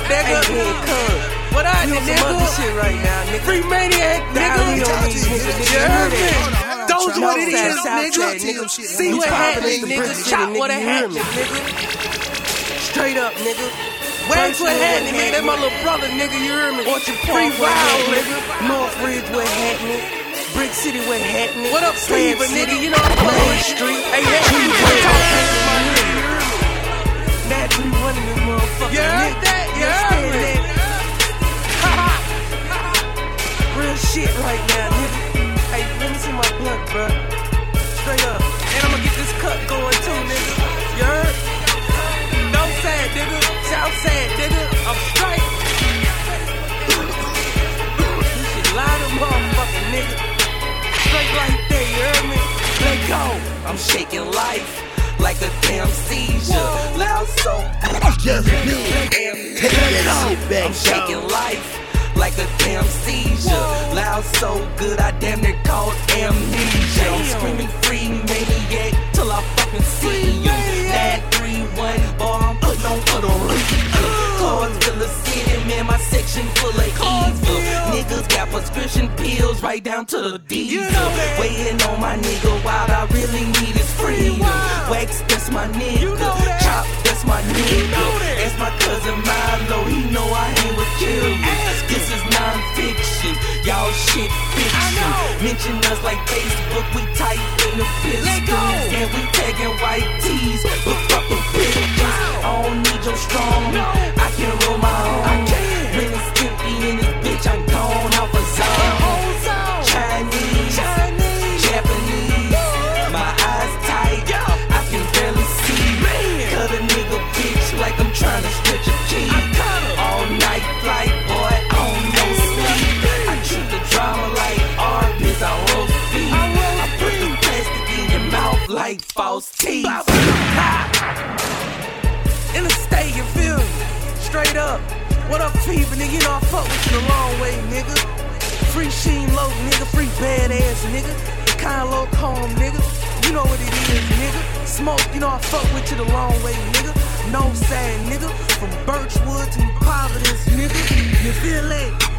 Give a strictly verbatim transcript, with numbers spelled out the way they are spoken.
nigga? Hey, man, cuz. What I We on nigga? some other shit right now, nigga. Free maniac, nigga. We on these niggas, nigga. You heard me? Hold on, hold on, Those try- what it Southside, is, Southside, nigga. nigga. See We what poppin' happened, in the nigga. Brooklyn, Chop nigga, what you hear happened, me? nigga. Straight up, nigga. Wax what First happened, nigga, nigga. That my little brother, nigga. You heard me? Orchard Free Park, what wild, happening? nigga. North Ridge, what happening? Brick City, what happening? What up, Slam Fever, City, nigga? You know I'm Main playing. Street. Hey, that Tree you Way, talk what to my happening? hood, you heard me? That we running this motherfucker. You heard nigga. that? You understand heard me? that? Real shit right now, nigga. Hey, let me see my blunt, bro. Straight up. And I'ma get this cut going too, nigga. You heard? North side, nigga. South side, nigga. I'm straight. You should lie to motherfucker, nigga. Straight like that, you heard me? Let go. I'm shaking life like a damn seizure. Loud so Just big. Take that shit back, I'm shaking life like a damn seizure. Loud so good I damn near caught amnesia. I'm screaming free maniac till I fucking see you. That three one bar I'm putting on for the reason. Cars full of sin, man, my section full of evil. Niggas got prescription pills right down to the diesel. Waiting on my nigga, wild I really need is freedom. Wax, that's my nigga. Chop, that's my nigga. That's my cousin Milo, he know I ain't with killers. This is non-fiction, y'all shit fiction. Mention us like Facebook, we tight in the pistons. And we tagging white tees, but fuck the pictures. I don't need your strong, I can roll my own. When it's empty in this bitch, I'm gone off a zone. Chinese, Japanese, my eyes tight, I can barely see. Cut a nigga bitch like I'm trying to stretch a key. All night flight, boy, I don't know sleep. I treat the drama like Arby's, I roast beef. I put the plastic in your mouth like false teeth. In the state, you feel me? Straight up. What up, Fever, nigga? You know I fuck with you the long way, nigga. Free Sheen Low, nigga. Free badass, nigga. Kinda low calm, nigga. You know what it is, nigga. Smoke, you know I fuck with you the long way, nigga. No sad, nigga. From Birchwood to Providence, nigga. You feel that?